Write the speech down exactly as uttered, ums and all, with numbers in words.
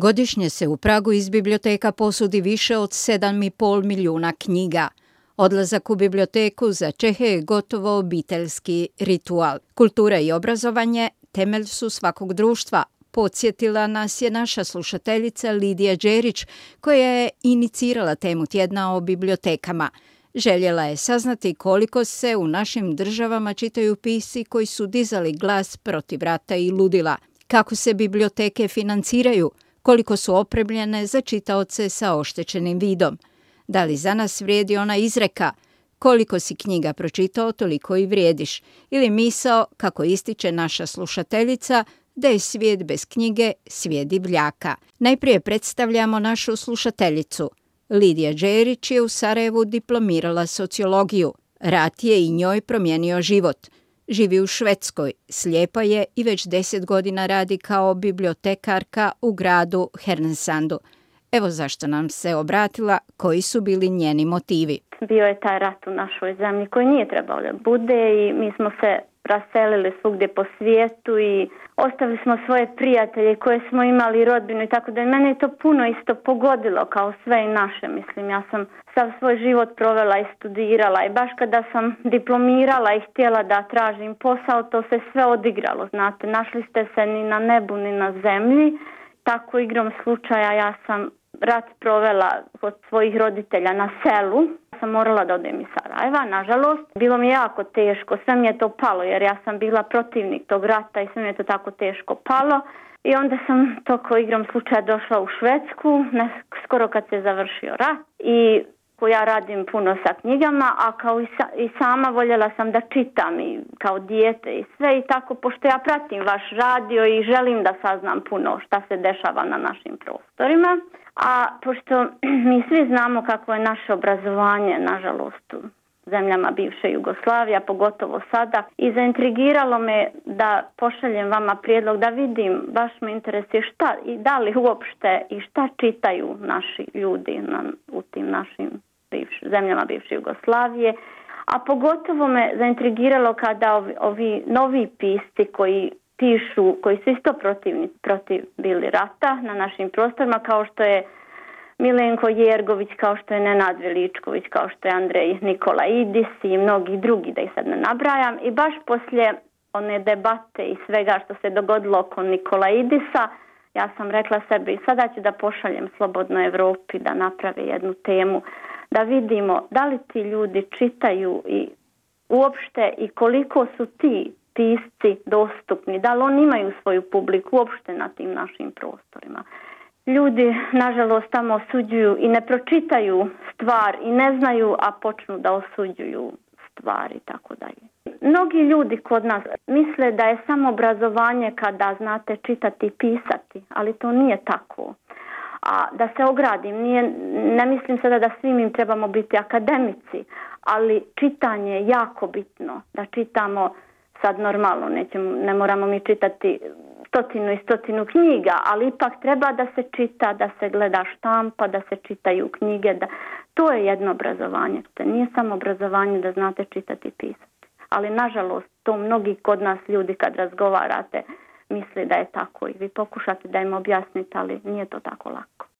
Godišnje se u Pragu iz biblioteka posudi više od sedam i pol milijuna knjiga. Odlazak u biblioteku za Čehe je gotovo obiteljski ritual. Kultura i obrazovanje temelj su svakog društva. Podsjetila nas je naša slušateljica Lidija Đerić, koja je inicirala temu tjedna o bibliotekama. Željela je saznati koliko se u našim državama čitaju pisci koji su dizali glas protiv rata i ludila, kako se biblioteke financiraju, koliko su opremljene za čitaoce sa oštećenim vidom. Da li za nas vrijedi ona izreka koliko si knjiga pročitao, toliko i vrijediš, ili misao, kako ističe naša slušateljica, da je svijet bez knjige svijet divljaka. Najprije predstavljamo našu slušateljicu. Lidija Đerić je u Sarajevu diplomirala sociologiju. Rat je i njoj promijenio život. Živi u Švedskoj, slijepa je i već deset godina radi kao bibliotekarka u gradu Härnösandu. Evo zašto nam se obratila, koji su bili njeni motivi. Bio je taj rat u našoj zemlji koji nije trebao da bude i mi smo se raselili svugdje po svijetu i ostavili smo svoje prijatelje koje smo imali, rodbinu i tako da. Mene je to puno isto pogodilo kao sve i naše. Mislim, ja sam sav svoj život provela i studirala i baš kada sam diplomirala i htjela da tražim posao, to se sve odigralo. Znate, našli ste se ni na nebu ni na zemlji. Tako igrom slučaja ja sam rat provela kod svojih roditelja na selu. Sam morala da odem iz Sarajeva, nažalost. Bilo mi je jako teško, sve mi je to palo jer ja sam bila protivnik tog rata i sve mi je to tako teško palo. I onda sam toko igrom slučaja došla u Švedsku, ne, skoro kad se završio rat. I ja radim puno sa knjigama, a kao i, sa, i sama voljela sam da čitam i kao dijete i sve i tako, pošto ja pratim vaš radio i želim da saznam puno šta se dešava na našim prostorima. A pošto mi svi znamo kako je naše obrazovanje, nažalost, u zemljama bivše Jugoslavije, pogotovo sada, i zaintrigiralo me da pošaljem vama prijedlog da vidim, baš me interesuje šta i da li uopšte i šta čitaju naši ljudi na, u tim našim bivš, zemljama bivše Jugoslavije. A pogotovo me zaintrigiralo kada ovi, ovi novi pisci koji pišu, koji su isto protivni, protiv bili rata na našim prostorima, kao što je Milenko Jergović, kao što je Nenad Veličković, kao što je Andrej Nikolaidis i mnogi drugi, da ih sad ne nabrajam. I baš poslije one debate i svega što se dogodilo oko Nikolaidisa, ja sam rekla sebi, sada ću da pošaljem Slobodnoj Evropi da naprave jednu temu, da vidimo da li ti ljudi čitaju i uopšte i koliko su ti pisci dostupni, da li oni imaju svoju publiku uopšte na tim našim prostorima. Ljudi, nažalost, tamo osuđuju i ne pročitaju stvar i ne znaju, a počnu da osuđuju stvari i tako dalje. Mnogi ljudi kod nas misle da je samo obrazovanje kada znate čitati i pisati, ali to nije tako. A da se ogradim, nije, ne mislim sada da svim im trebamo biti akademici, ali čitanje je jako bitno, da čitamo sad normalno, nećemo, ne moramo mi čitati stotinu i stotinu knjiga, ali ipak treba da se čita, da se gleda štampa, da se čitaju knjige. Da, to je jedno obrazovanje. To nije samo obrazovanje da znate čitati i pisati. Ali nažalost, to mnogi kod nas ljudi kad razgovarate misle da je tako i vi pokušate da im objasnite, ali nije to tako lako.